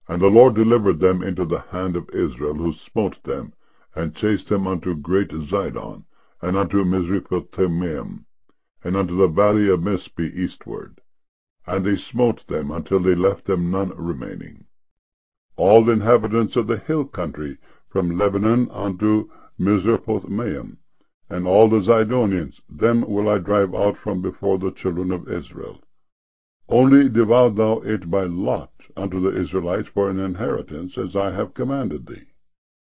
And the Lord delivered them into the hand of Israel, who smote them, and chased them unto great Zidon, and unto Misrephothmaim, and unto the valley of Mizpe eastward. And they smote them until they left them none remaining. All the inhabitants of the hill country, from Lebanon unto Misrephothmaim, and all the Zidonians, them will I drive out from before the children of Israel. Only divide thou it by lot unto the Israelites for an inheritance, as I have commanded thee.